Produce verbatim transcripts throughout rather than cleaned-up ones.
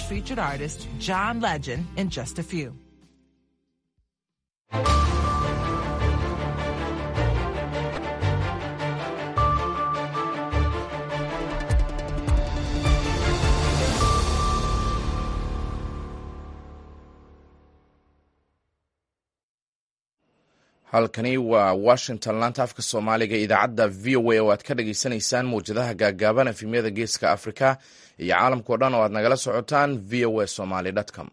featured artist John Legend in just a few. halkani waa washington laanta afka soomaaliga idaacadda v o a oo aad ka dhageysanaysaan mawjadaha gaagaaban efemyada geeska afrika iyo caalamkao dhan oo aad nagala socotaan v o a somaly com.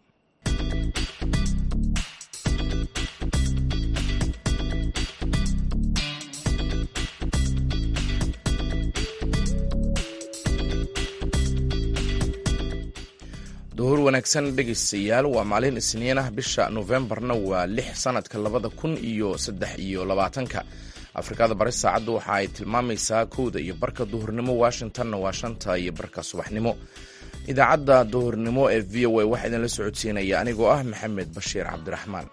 duhur wanaagsan dhegeystayaal, waa maalin isniin ah, bisha Novembarna waa lix sanadka labada kun iyo saddex iyo labaatanka. Afrikada bari saacaddu waxa ay tilmaamaysaa kowda iyo barka duhurnimo, Washingtonna waa shanta iyo barka subaxnimo. Idaacadda duhurnimo ee v o a waxaa idinla socodsiinaya anigoo ah Maxamed Bashiir Cabdiraxmaan.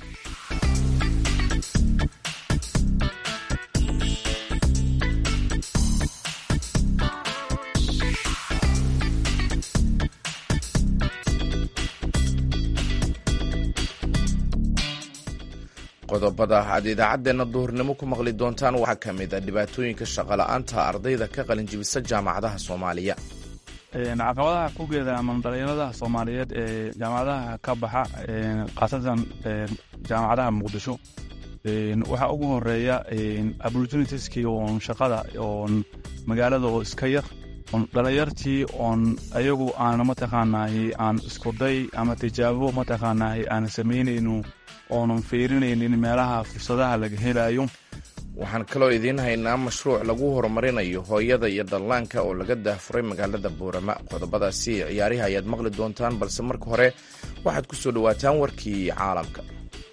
qodobada aad idaacaddeena duhurnimo ku maqli doontaan waxaa ka mid a dhibaatooyinka shaqola'aanta ardayda ka qalinjibisa jaamacadaha Soomaaliya. caqabadaha ku geedaaman dhalinyarada Soomaaliyeed ee jaamacadaha ka baxa khaasatan jaamacadaha Muqdisho waxaa ugu horeeya opportunitieski oon shaqada oon magaalada oo iska yar oon dhalinyartii oon ayagu aan mataqaanaay aan isku day ama tijaabo mataqaanaay aan samaynayno oonan fiirinaynin meelaha fursadaha laga helayo. waxaan kaloo idiin haynaa mashruuc lagu horumarinayo hooyada iyo dhallaanka oo laga daahfuray magaalada Boorama. qodobadaasi ciyaarihi ayaad maqli doontaan, balse marka hore waxaad ku soo dhawaataan warkii caalamka.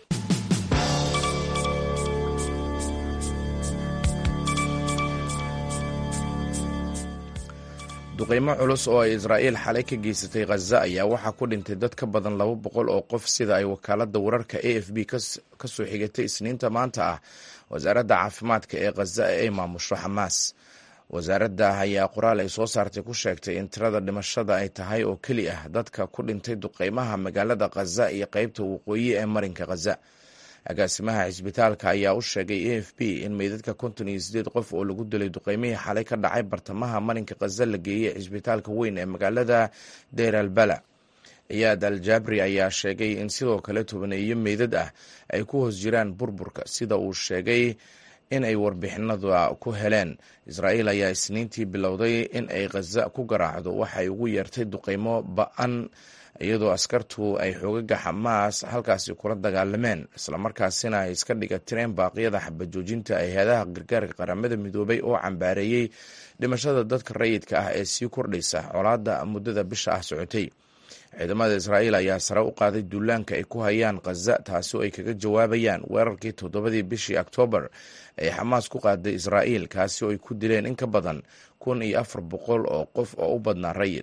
duqeymo culus oo ay Israa'iil xalay ka geysatay Gaza ayaa waxaa ku dhintay dad ka badan laba boqol oo qof, sida ay wakaaladda wararka A F B ka soo xigatay isniinta maanta ah wasaaradda caafimaadka ee Gaza ee ay maamusho Xamaas. wasaaradda ayaa qoraal ay soo saartay ku sheegtay in tirada dhimashada ay tahay oo keli ah dadka ku dhintay duqeymaha magaalada Gaza iyo qaybta waqooyi ee marinka Gaza. agaasimaha cisbitaalka ayaa u sheegay A F B in meydadka konton iyo sideed qof oo lagu dilay duqeymihii xalay ka dhacay bartamaha marinka Gaza la geeyey cisbitaalka weyn ee magaalada Deir al-Bala. Iyaad al-Jabri ayaa sheegay in sidoo kale tobaneeyo meydad ah ay ku hoos jiraan burburka, sida uu sheegay in ay warbixinada ku heleen. Israa'iil ayaa isniintii bilowday in ay Gaza ku garaacdo waxay ugu yeertay duqeymo ba'an, iyadoo askartu ay xoogaga Xamaas halkaasi kula dagaalameen, islamarkaasina ay iska dhiga tireen baaqyada xabajoojinta ay hay'adaha gargaarka qaramada midoobay oo cambaareeyey dhimashada dadka rayidka ah ee sii kordhaysa colaadda muddada bisha ah socotay. ciidamada Israa'iil ayaa sare u qaaday duulaanka ay ku hayaan Gaza, taasi oo ay kaga jawaabayaan weerarkii toddobadii bishii Oktoobar ee Xamaas ku qaaday Israa'iil, kaasi oo ay ku dileen in ka badan kun iyo afar boqol oo qof oo u badnaa rayid.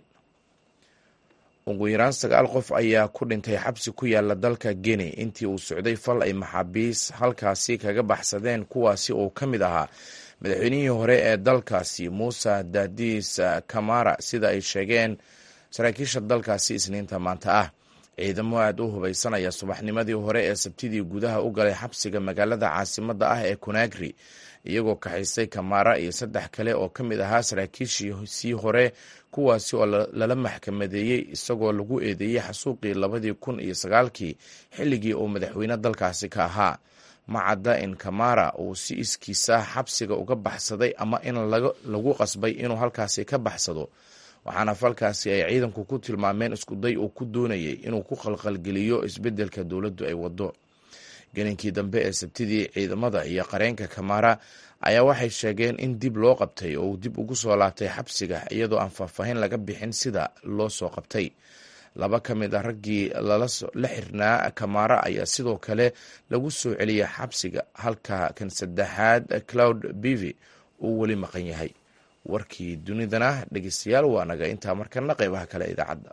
ugu yaraan sagaal qof ayaa ku dhintay xabsi ku yaala dalka Guinea intii uu socday fal ay maxaabiis halkaasi kaga baxsadeen, kuwaasi oo ka mid ahaa madaxweynihii hore ee dalkaasi Musa Dadis Camara, sida ay sheegeen saraakiisha dalkaasi isniinta maanta ah. ciidamo aad u hubaysan ayaa subaxnimadii hore ee Sabtidii gudaha u galay xabsiga magaalada caasimadda ah ee Conakry, iyagoo kaxaysay Camara iyo saddex kale oo ka mid ahaa saraakiishii hore, kuwaasi oo lala maxkamadeeyey isagoo lagu eedeeyey xasuuqii labadii kun iyo sagaalkii xilligii uu madaxweyne dalkaasi ka ahaa. ma cadda in Camara uu si iskiisa xabsiga uga baxsaday ama in lagu qasbay inuu halkaasi ka baxsado, waxaana falkaasi ay ciidanku ku tilmaameen iskuday uu ku doonayay inuu ku qalqalgeliyo isbeddelka dowladdu ay waddo. gelinkii dambe ee Sabtidii, ciidamada iyo qareenka Camara ayaa waxay sheegeen in dib loo qabtay oo uu dib ugu soo laabtay xabsiga, iyadoo aan faahfaahin laga bixin sida loo soo qabtay. laba ka mid a raggii la xirnaa Camara ayaa sidoo kale lagu soo celiyay xabsiga, halka kan saddexaad Claude Bivi uu weli maqan yahay. warkii dunidana dhegeystayaal waa naga intaa, markana qaybaha kale idaacadda.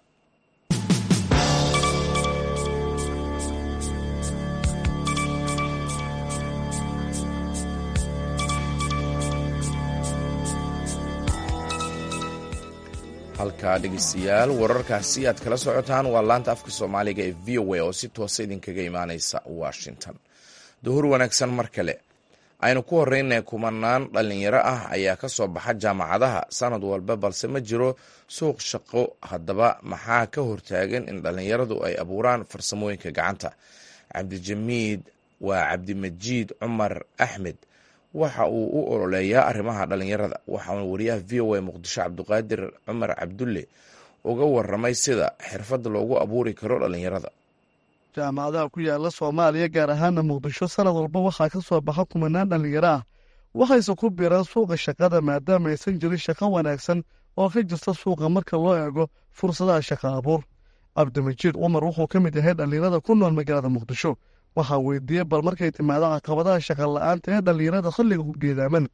halkaa dhegeystayaal wararkaasi aad kala socotaan waa laanta afka soomaaliga ee v o a oo si toosa idinkaga imaaneysa washington. duhur wanaagsan mar kale. aynu ku horreynay kumanaan dhallinyaro ah ayaa ka soo baxa jaamacadaha sanad walba, balse ma jiro suuq shaqo. haddaba maxaa ka hortaagan in dhallinyaradu ay abuuraan farsamooyinka gacanta? cabdijamiid waa cabdimajiid cumar axmed waxa uu u ololeeyaa arrimaha dhallinyarada. waxaana wariyaha v o a muqdisho cabdiqaadir cumar cabdulle uga waramay sida xirfad loogu abuuri karo dhallinyarada. jaamacadaha ku yaala soomaaliya gaar ahaana muqdisho sanad walba waxaa ka soo baxa kumanaan dhallinyaro ah, waxayse ku biiraan suuqa shaqada maadaama aysan jirin shaqo wanaagsan oo ka jirta suuqa marka loo eego fursadaha shaqo abuur. cabdimajiid cumar wuxuu ka mid yahay dhallinyarada ku nool magaalada muqdisho. waxaa weydiiyey bal markay timaado caqabadaha shaqa la-aanta ee dhallinyarada xilliga ku geedaaman.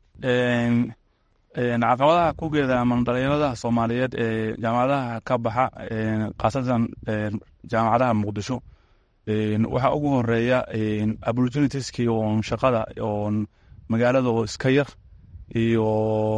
caqabadaha ku geedaaman dhallinyarada soomaaliyeed ee jaamacadaha ka baxa khaasatan jaamacadaha muqdisho waxaa ugu horeeya opportunitieski oon shaqada oon magaalada oo iska yar iyo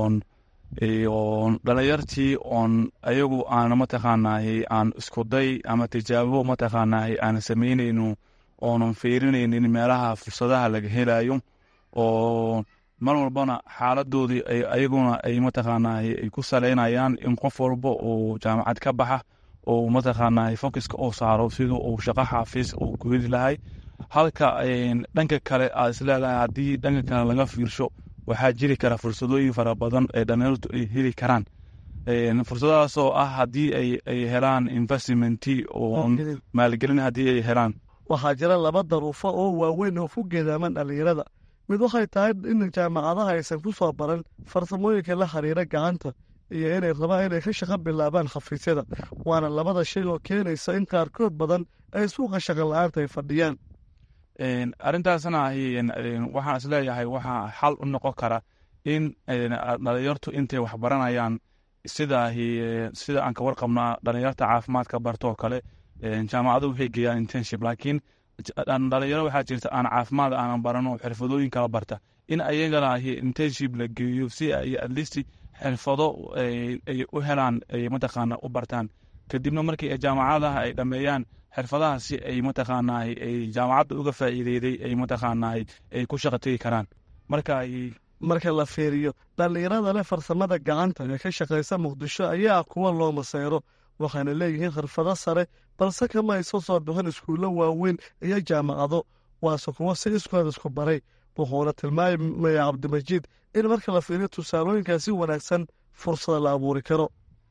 iyo dhalinyartii oon ayagu aan mataqaanahay aan isku day ama tijaabo mataqaanahay aan samaynayno oonan fiirinaynin meelaha fursadaha laga helayo oo mar walbana xaaladoodii ayaguna ay mataqaanahay ay ku saleynayaan in qof walba oo jaamacad ka baxa oo mataqaanahay focuska oo saaro sidoo uu shaqo xafiis uu ku heli lahay. halka dhanka kale aad isleedahay haddii dhanka kale laga fiirsho waxaa jiri kara fursadooyin fara badan ee dhallinyartu ay heli karaan. fursadahaas oo ah haddii ay helaan investmenti oo maalgelin haddii ay helaan. waxaa jira laba daruufo oo waaweyn oo ku geedaaman dhallinyarada. mid waxay tahay in jaamacadaha aysan ku soo baran farsamooyinka la xiriira gacanta iyo inay rabaan inay ka shaqo bilaabaan xafiisyada, waana labada shay oo keenaysa in qaarkood badan ay suuqa shaqo la-aanta ay fadhiyaan. arrintaasna waxaan isleeyahay waxaa xal u noqon kara in dhalinyartu intay wax baranayaan sida sida aan ka warqabnaa dhalinyarta caafimaadka bartoo kale jaamacadu waxay geeyaan internship, laakiin dhalinyaro waxaa jirta aan caafimaad aanan barano xirfadooyin kala barta in ayagana internship la geeyo si ay at least xirfado ay u helaan ay mataqaana u bartaan. kadibna markii jaamacadaha ay dhameeyaan xirfadahaasi ay mataqaanaa ay jaamacadda uga faa'iideeyay ay mataqaanaa ay ku shaqo tagi karaan. marka marka la fiiriyo dhallinyarada leh farsamada gacanta ee ka shaqaysa muqdisho ayaa kuwa loo masayro, waxaana leeyihiin xirfado sare balse kama ay soo soo bixin iskuullo waaweyn iyo jaamacado, waase kuwa si iskood isku baray. wuxuuna tilmaamaya cabdimajiid in marka la fiiriyo tusaalooyinkaasi wanaagsan fursada la abuuri karo.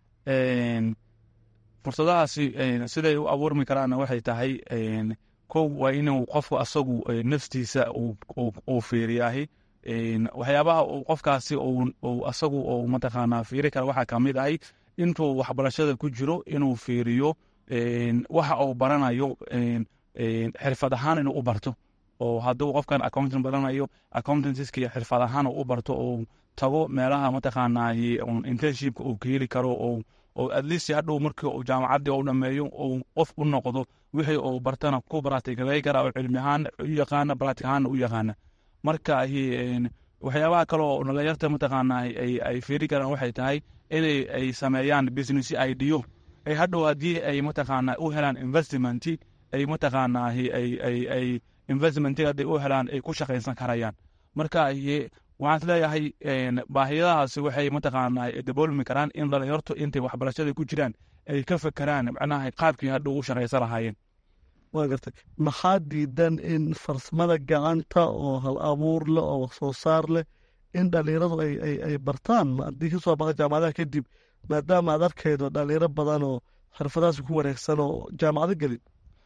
fursadahaasi siday u abuurmi karaanna waxay tahay kow waa inuu qofku asagu naftiisa uu fiiriyahay waxyaabaha qofkaasi uu asagu uu mataqaanaa fiiri kara. waxaa ka mid ahay intuu waxbarashada ku jiro inuu fiiriyo waxa uu baranayo xirfad ahaan inuu u barto, oo hadduu qofkan accountant baranayo accountantiska xirfad ahaan u barto oo tago meelaha mataqaanaa internshipka uu ka heli karo oo oo at least hadhow markii uu jaamacaddii u dhameeyo uu qof u noqdo wixii uu bartana ku baraatigalay kara oo cilmi ahaan u yaqaana baraatig ahaan u yaqaana. marka waxyaabaha kale oo dhalinyarta mataqaanaa ay fiiri karaan waxay tahay inay ay sameeyaan business idea ay hadhow haddii ay mataqaanaa u helaan investment ay mataqaanaa ay investmentiga hadday u helaan ay ku shaqaysan karayaan. marka waxaan isleeyahay baahiyadahaasi waxay mataqaanaa daboolmi karaan in dhalinyartu intay waxbarashada ku jiraan ay ka fekeraan macnaha qaabkii hadhow u shaqaysan lahaayeen. waa gartay maxaa diidan in farsamada gacanta oo hal abuur leh oo wax soo saar leh in dhalinyaradu ay bartaan haddii kasoo baqa jaamacadaha kadib, maadaama aad arkaydo dhalinyaro badan oo xirfadahaas ku wareegsan oo jaamacado gelin?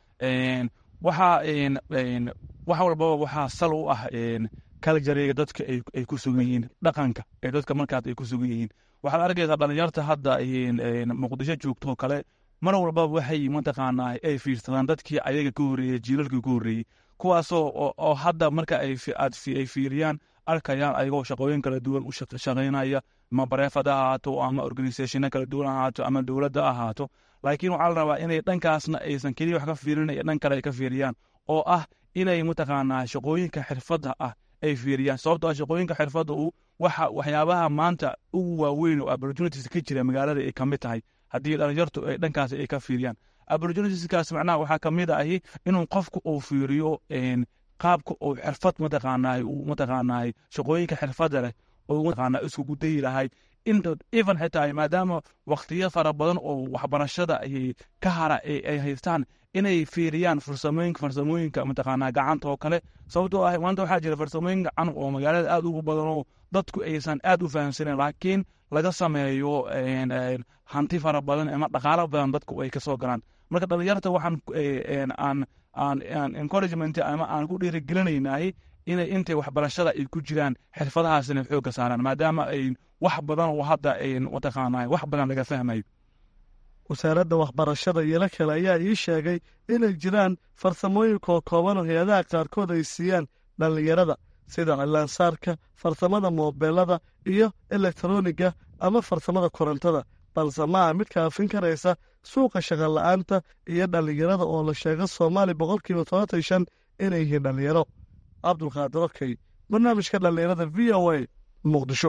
waxaa wax walbaba waxaa sal u ah kaljareyga dadka ay ku sugan yihiin, dhaqanka ee dadka markaas ay ku sugan yihiin. waxaad arkaysaa dhalinyarta hadda muqdisho joogtoo kale mar walba waxay mataqaanaa ay fiirsadaan dadkii ayaga ka horreeyey jiilalkii ka horreeyey, kuwaasoo oo hadda marka ay fiiriyaan arkayaan ayagoo shaqooyin kala duwan u shaqaynaya, ama bareefad ha ahaato ama organisationo kala duwan ahaato ama dowladda ahaato. laakiin waxaa la rabaa inay dhankaasna aysan keliya wax ka fiirin dhan kale ay ka fiiriyaan oo ah inay mataqaanaa shaqooyinka xirfadda ah ay fiiriyaan. sababtoo ah shaqooyinka xirfadda u waxa waxyaabaha maanta ugu waaweyn oo opportunities ka jira magaalada ay ka mid tahay. haddii dhalinyartu ay dhankaasi ay ka fiiriyaan. Opportunitieskaas macnaha waxaa ka mid ahi inuu qofku uu fiiriyo qaabka uu xirfad mataqaanaay uu mataqaanaay shaqooyinka xirfadda leh oo mataqaanaa isku gudayi lahay inta even xitaa maadaama waqtiyo fara badan oo waxbarashada ay ka hara ay haystaan inay fiiriyaan farsamooyinka farsamooyinka mataqaanaa gacanta oo kale sababtoo ah maanta waxaa jira farsamooyin gacan oo magaalada aad ugu badan oo dadku aysan aad u fahamsaneyn laakiin laga sameeyo hanti fara badan ama dhaqaalo badan dadku ay ka soo galaan. Marka dhalinyarta waxaan aan aan encouragement ama aan ku dhiirigelinaynay inay intay waxbarashada ay ku jiraan xirfadahaasina xoogga saaraan maadaama ay wax badan oo hadda ay wataqaanay wax badan laga fahmayo. wasaaradda waxbarashada iyo la kale ayaa ii sheegay inay jiraan farsamooyin kooban oo hay'adaha qaarkood ay siiyaan dhallinyarada sida cilaansaarka, farsamada moobeelada iyo elektroniga ama farsamada korontada, balse maaha mid kaafin karaysa suuqa shaqola'aanta iyo dhallinyarada oo la sheego Soomaali boqolkiiba toban iyo shan inay yihiin dhallinyaro. Cabdulqaadir Okey, barnaamijka dhallinyarada V O A, Muqdisho.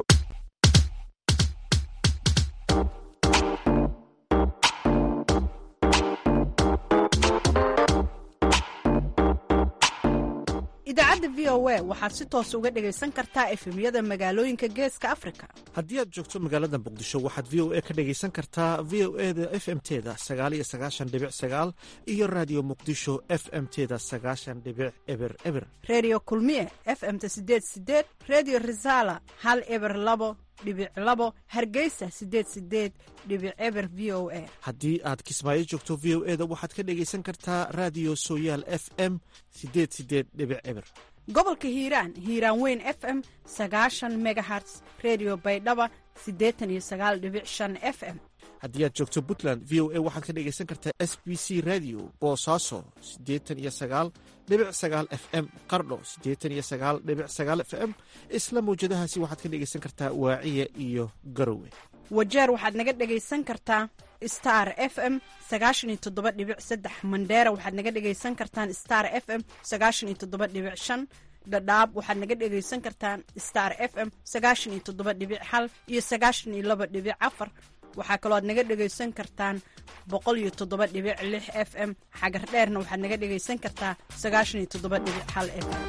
idaacadda V O A waxaad si toos uga dhagaysan kartaa efemyada magaalooyinka geeska Afrika. haddii aad joogto magaalada muqdisho waxaad V O A ka dhagaysan kartaa V O A da F M teda sagaal iyo sagaashan dhibic sagaal iyo raadiyo muqdisho F M teda sagaashan dhibic eber eber. reediyo kulmiye F M ta sideed sideed, reediyo Risaala hal eber labo dhibic labo, Hargeysa sideed sideed dhibic eber V O A. haddii aad Kismaayo joogto V O A da waxaad ka dhagaysan kartaa raadiyo Sooyaal F M sideed sideed dhibic eber. gobolka hiiraan hiiraan weyn F M sagaashan megahertz, reediyo Baydhaba siddeetan iyo sagaal dhibic shan F M. haddii aad joogto Puntland V O A waxaad ka dhagaysan kartaa S B C Radio Boosaaso siddeetan iyo sagaal dhibic sagaal F M, Qardho siddeetan iyo sagaal dhibic sagaal F M. isla mawjadahaasi waxaad ka dhagaysan kartaa Waaciya iyo Garowe. wajeer waxaad naga dhagaysan kartaa Star F M sagaashan iyo toddoba dhibic saddex, Mandheera waxaad naga dhagaysan kartaan Star F M sagaashan iyo toddoba dhibic shan, Dhadhaab waxaad naga dhagaysan kartaan Star F M sagaashan iyo toddoba dhibic hal iyo sagaashan iyo laba dhibic afar. waxaa kaloo aad naga dhagaysan kartaan boqol iyo toddoba dhibic lix F M. xagar dheerna waxaad naga dhagaysan kartaa sagaashan iyo toddoba dhibic hal F M.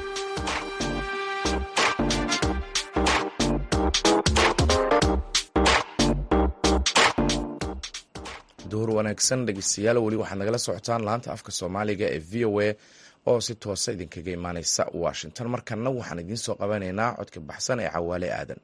duhur wanaagsan dhegeystayaal, weli waxaad nagala socotaan laanta afka Soomaaliga ee V O A oo si toosa idinkaga imaaneysa Washington. markana waxaan idiin soo qabanaynaa codka baxsan ee Cawaale Aadan.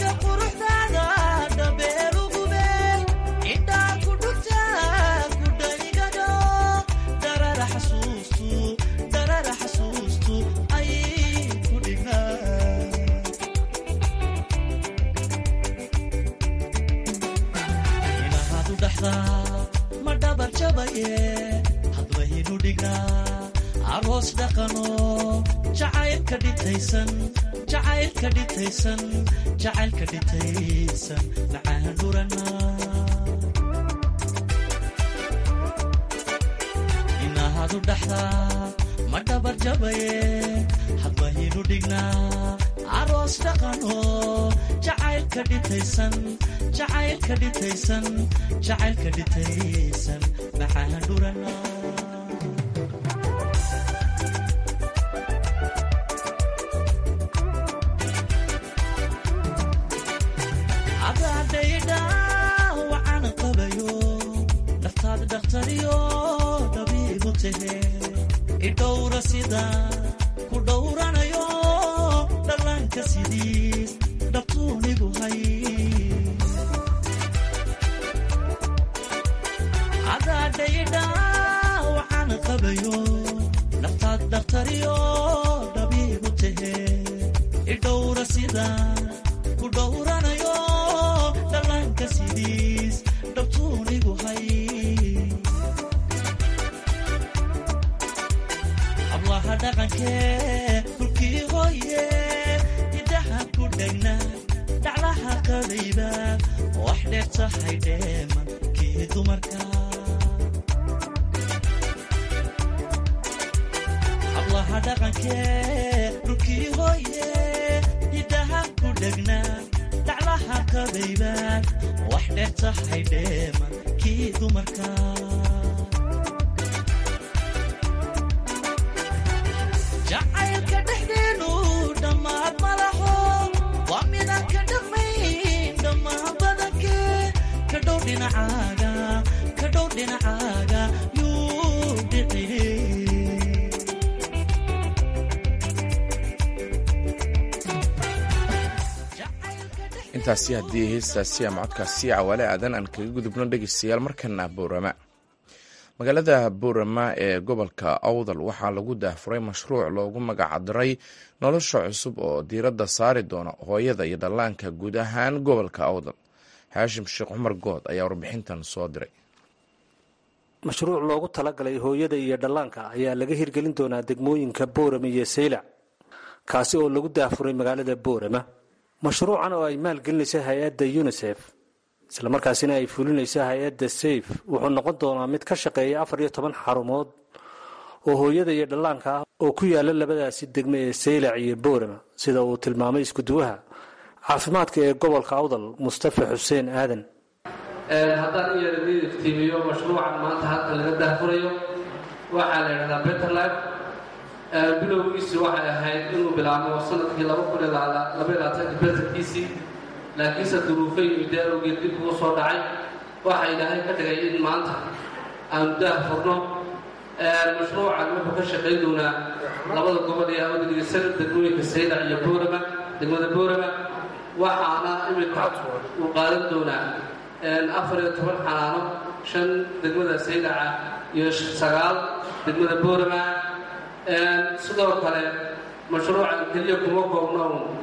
Kuday dhaxdaa ma dhabar jabaye hadbaynu dhignaa aroos dhaqano jacaylka dhitaysan jacaylka dhitaysan jacaylka dhitaysan macaan dhurana inaahadu dhaxdaa ma dhabar jabaye hadbaynu dhignaa aroos dhaqano jacaylka dhitaysan jacaylka dhitaysan jacaylka dhitaysan macaan dhurana adaadayda waxaan qabayo naftaada dhakhtariyo dabiibu tahe idhowra sida ku dhowranayo dhallaanka sidiis dhabtuunigu hay adaadayda waxaan qabayo naftaad dhakhtariyo dabiibu tahe idhowra sida ku dhowranayo dhallaanka sidiis dhabtuunigu hay ablaha dhaqankee kulkii hooye idaha ku dhegna dhaclaha qadayba wax dheer tahay dheeman kii dumarka ablaha dhaqankee kulkii hooye idaha ku dhegna dhaclaha qadayba wax dheer tahay dheeman kii dumarka jacaylka dhexdeenu dhammaad malaho waa midaan ka dhaqmayn dhammaan badankee ka dhow dhinacaaga ka dhow dhinacaaga yuu dhici intaasi haddii heestaasi ama codkaasi cawaale aadan aan kaga gudubno dhegeystayaal markana boorama magaalada boorama ee gobolka awdal waxaa lagu daahfuray mashruuc loogu magacdiray nolosha cusub oo diiradda saari doona hooyada iyo dhallaanka guud ahaan gobolka awdal xaashim sheekh cumar good ayaa warbixintan soo diray mashruuc loogu talagalay hooyada iyo dhallaanka ayaa laga hirgelin doonaa degmooyinka boorama iyo saylac kaasi oo lagu daahfuray magaalada boorama mashruucan oo ay maalgelinaysa hay-adda unisef islamarkaasina ay fulinaysa hay-adda sayf wuxuu noqon doonaa mid ka shaqeeya afar iyo toban xarumood oo hooyada iyo dhallaanka ah oo ku yaala labadaasi degme ee saylac iyo boorama sida uu tilmaamay iskuduwaha caafimaadka ee gobolka awdal mustafa xuseen aadan haddaan u yara mid iftiimiyo mashruucan maanta halkan laga daahfurayo waxaa la yidhahdaa betterlife bilowgiisi waxay ahayd inuu bilaabo sanadkii laba kun iyo labaatanki besankiisii laakiinse duruufay midee awgeed dib ugu soo dhacay waxaa ilaahay ka dhigay in maanta aanu daahfurno mashruucan wuxuu ka shaqayn doonaa labada gobol ee awdaligisana degmooyinka saylac iyo boorama degmada boorama waxaana iminka uu qaadan doonaa afar iyo toban xanaano shan degmada saylaca iyo sagaal degmada boorama sidoo kale mashruucan keliya kuma koobno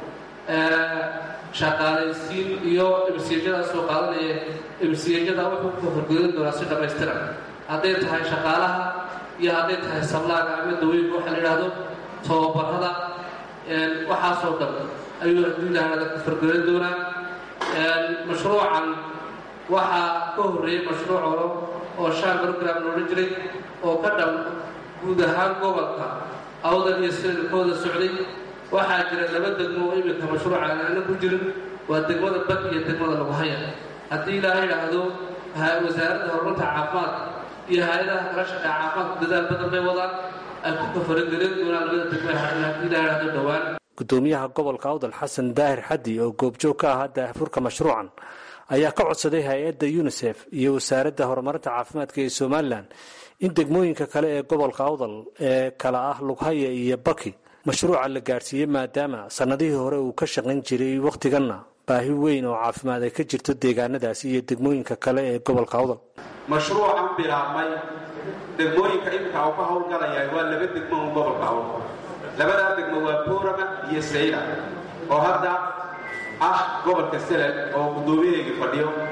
shaqaalaysiin iyo imsiyajadaas soo qaadanaya imsiyajada wuxuu ku horgelin doonaa si dhammaystiran hadday tahay shaqaalaha iyo hadday tahay sablaaga ama dawooyinka waxa la yidhaahdo tababarada waxaasoo dhan ayuu adduunyahanada ku horgelin doonaa mashruucan waxaa ka horreeyey mashruuc horo oo shan program loodhan jiray oo ka dhan guud ahaan gobolka awdal iyo silalkooda socday waxaa jira laba degmo oo iminka mashruuca aana ku jirin waa degmada bad iyo degmada laguhaya haddii ilaaha yidhaahdo wasaaradda horumarta caafimaadka iyo hay-adaha kala shaqeeya caafimaadku dadaal badan bay wadaan ay ku kafarogelin doonaan labada degmo haddii ilaha yidhahdo dhowaan gudoomiyaha gobolka awdal xasan daahir xaddi oo goobjoog ka ahaa daahfurka mashruucan ayaa ka codsaday hay-adda unisef iyo wasaaradda horumarinta caafimaadka ee somalilan in degmooyinka kale ee gobolka awdal ee kala ah lughaya iyo baki mashruuca la gaadhsiiyey maadaama sannadihii hore uu ka shaqayn jiray wakhtiganna baahi weyn oo caafimaad ay ka jirto deegaanadaasi iyo degmooyinka kale ee gobolka awdal mashruucan bilaabmay degmooyinka imika uu ka howlgalaya waa laba degmo oo gobolka awdal labadaa degmo waa boorama iyo saylac oo hadda ah gobolka selel oo guddoomiyaheygii fadhiyo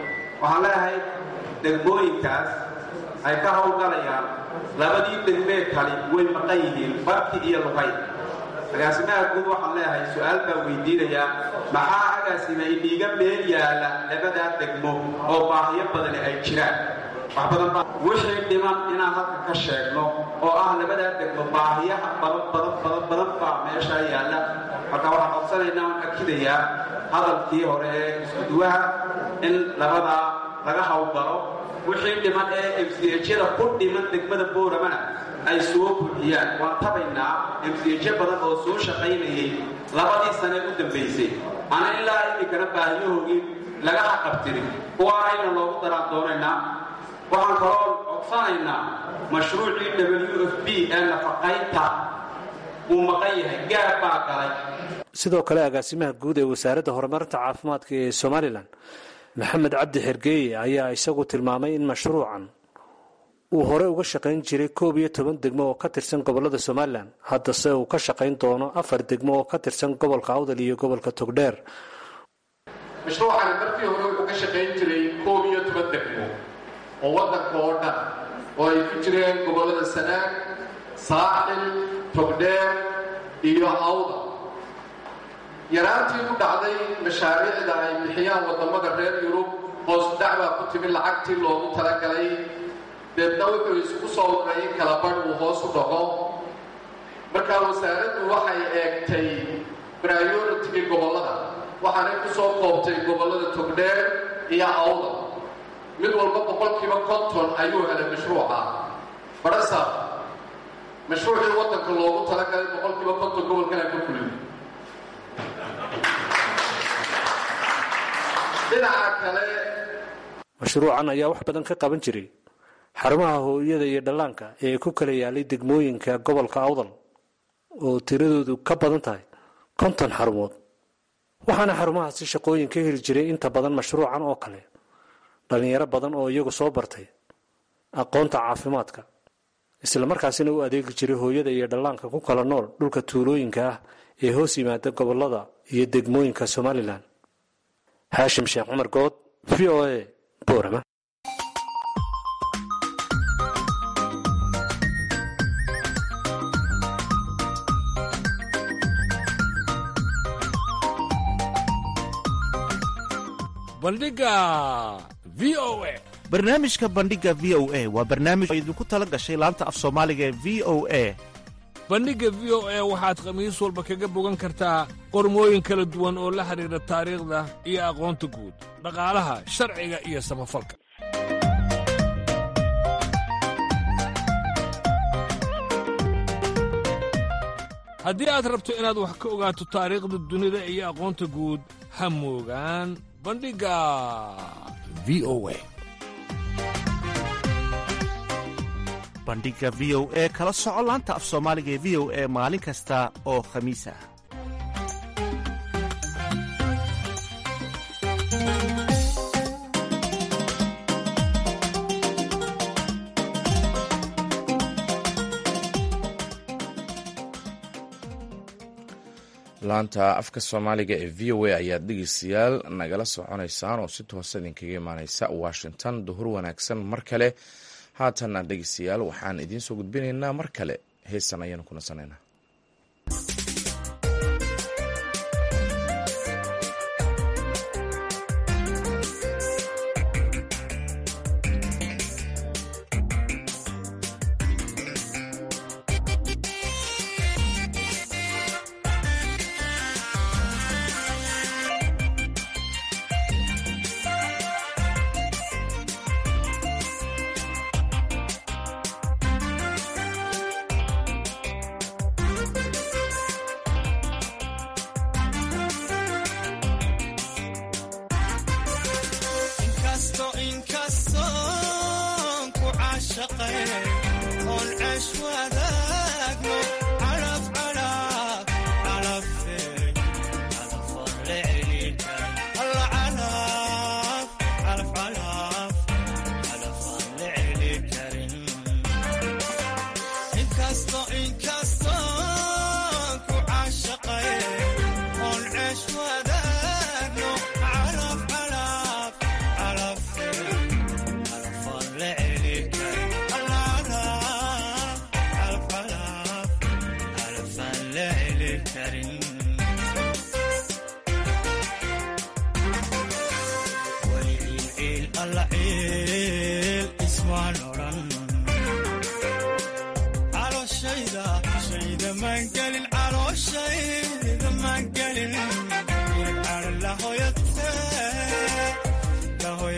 waxaan leeyahay degmooyinkaas ay ka howlgalayaan labadii degmee kali way maqan yihiin barki iyo luqay agaasimaha guud waxaan leeyahay su-aal baa weydiinayaa maxaa agaasima idhiiga meel yaala labadaa degmo oo baahiyo badani ay jiraan wax badan baa wixii dhiman inaan halka ka sheegno oo ah labadaa degmo baahiyaha badan badan badan badan baa meeshaa yaalla marka waxaan codsanaynaa aan akidayaa hadalkii hore ee iskuduwaha in labadaa laga howlgalo wixii dhiman ee emsiyejyada ku dhiman degmada booramana ay soo buuxiyaan waan tabaynaa emsiyejyo badan oo soo shaqaynayay labadii sane u dambaysay ana ilaa iminkana baahiyahoogii laga haqabtirin kuwaanayna loogu daraan doonaynaa waxaan kaloo codsanaynaa mashruucii w f b ee nafaqaynta uu maqan yahay gaab baa galay sidoo kale agaasimaha guud ee wasaaradda horumarinta caafimaadka ee somalilan maxamed cabdi xergeeye ayaa isagu tilmaamay in mashruucan uu hore uga shaqayn jiray koob iyo toban degmo oo ka tirsan gobolada somalilan haddase uu ka shaqayn doono afar degmo oo ka tirsan gobolka awdal iyo gobolka togdheer mashruucani markii hore wuxuu ka shaqayn jiray koob iyo toban degmo oo waddanka oo dhan oo ay ku jireen gobolada sanaag saaxil togdheer iyo awdal yaraantii ku dhacday mashaariicda ay bixiyaan waddamada reer yurub hoos dacbaa ku timi lacagtii loogu talagalay deedna wuxuu isugu soo waray in kala badh uu hoos u dhaco markaa wasaaraddu waxay eegtay prioritigii gobollada waxaanay ku soo koobtay gobollada togdheer iyo awdal mid walba boqolkiiba konton ayuu helay mashruuca barasa mashruucii waddanka loogu talagalay boqolkiiba konton gobolkana ka fulin dhinaca kale mashruucan ayaa wax badan ka qaban jiray xarumaha hooyada iyo dhallaanka ee ku kala yaalay degmooyinka gobolka awdal oo tiradoodu ka badan tahay konton xarumood waxaana xarumahaasi shaqooyin ka heli jiray inta badan mashruucan oo kale dhallinyaro badan oo iyagu soo bartay aqoonta caafimaadka isla markaasina u adeegi jiray hooyada iyo dhallaanka ku kala nool dhulka tuulooyinka ah ee hoos yimaada gobolada iyo degmooyinka somalilan haashim sheekh cumar good v o a boorama bandhiga v o a barnaamijka bandhiga v o a waa barnaamij oo idinku tala gashay laanta af soomaaliga ee v o a bandhigga v o a waxaad khamiis walba kaga bogan kartaa qormooyin kala duwan oo la xidhiidha taariikhda iyo aqoonta guud dhaqaalaha sharciga iyo samafalka haddii aad rabto inaad wax ka ogaato taariikhda dunida iyo aqoonta guud ha moogaan bandhigga v o a bandhiga v o a kala soco laanta af soomaaliga ee v o a maalin kasta oo khamiis ah laanta afka soomaaliga ee v o a ayaad dhegeystayaal nagala soconaysaan oo si toosa idinkaga imaaneysa washington duhur wanaagsan mar kale haatanna dhegeystayaal waxaan idiin soo gudbinaynaa mar kale heesan ayaanu ku nasanaynaa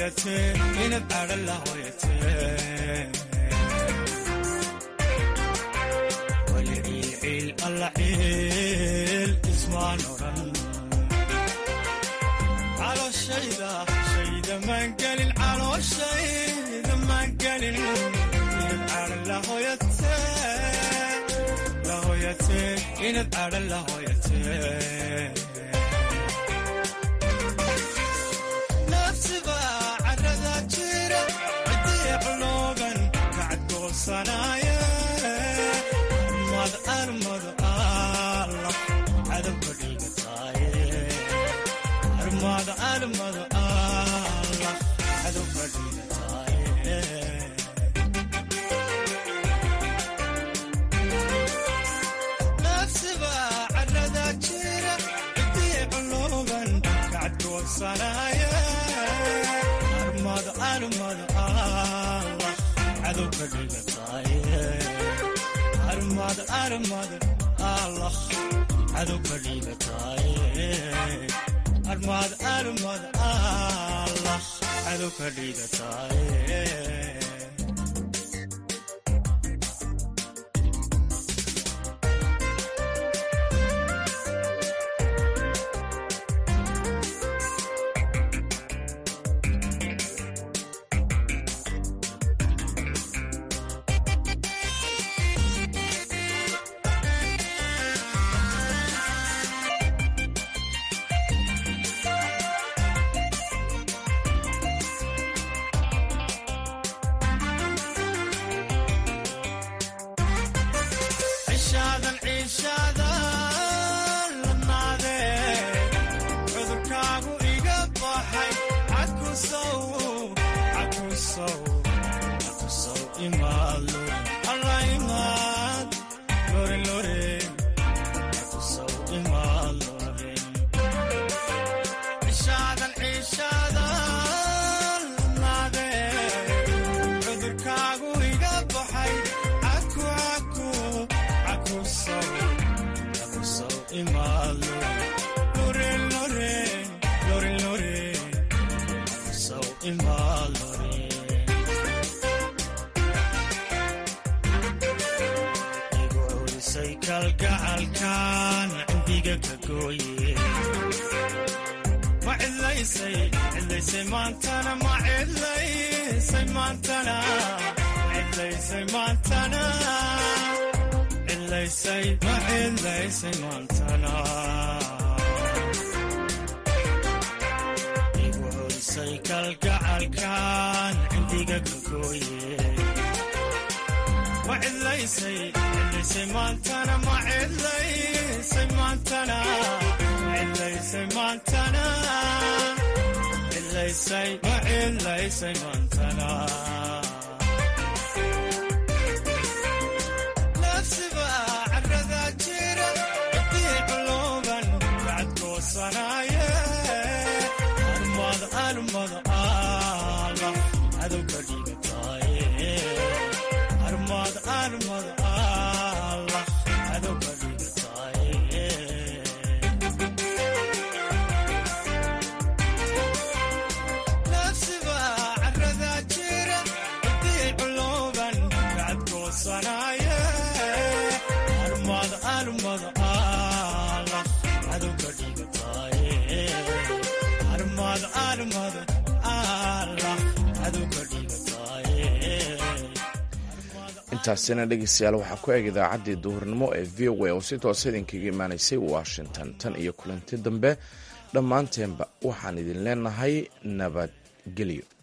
hoyate inad adha la hoyate wali ciil alla ciil ismaan oran calooshayda shayda maan gelin calooshayda maan gelin inad adha la hoyate la hoyate inad adha la hoyate nafsiba carada jira cidii culoogan kacadgoosanaaya armad armad allah cadowka dhigataaye armad armad allah cadowka dhigataaye nafsiba carada jira cidii culoogan kacadgoosanaaya armad armad allah cadowka dhigataaye armad armad allah cadowka dhigataaye armad armad allah cadowka dhigataaye cishaadan ciishaadan lanaade cudurkaagu iga baxay cakusow cakusow cakusow imaado alla imaad lore lore cakusow imaadore cishaadan ciishaadan lanaade cudurkaagu iga baxay caku caku cakusow cakusow imaado lore lore lore lore cakusow imaadore igu culisay kalgacalkan cindiga ka gooye ma cidlaysay cidlaysay maantana ma cidlaysay maantana ma cidlaysay maantana cidlaysay ma cidlaysay maantana igu culisay kalgacalkan cindiga ka gooye ma cidlaysay cidlaysay maantana ma cidlaysay maantana ma cidlaysay maantana cidlaysay ma cidlaysay maantana nafsiba carada jira cidii culoogan kacadgoosanaaya armad armad allah cadowka dhigataaye armad armad allah cadowka dhigataaye nafsiba carada jira cidii culoogan kacadgoosanaaya armad armad allah cadowka dhigataaye armad armad allah cadowka dhigataaye intaasina dhegeystayaal waxaa ku eg idaacaddii duhurnimo ee v o a oo si toosa idinkaga imaanaysay washington tan iyo kulanti dambe dhammaanteenba waxaan idin leenahay nabadgelyo.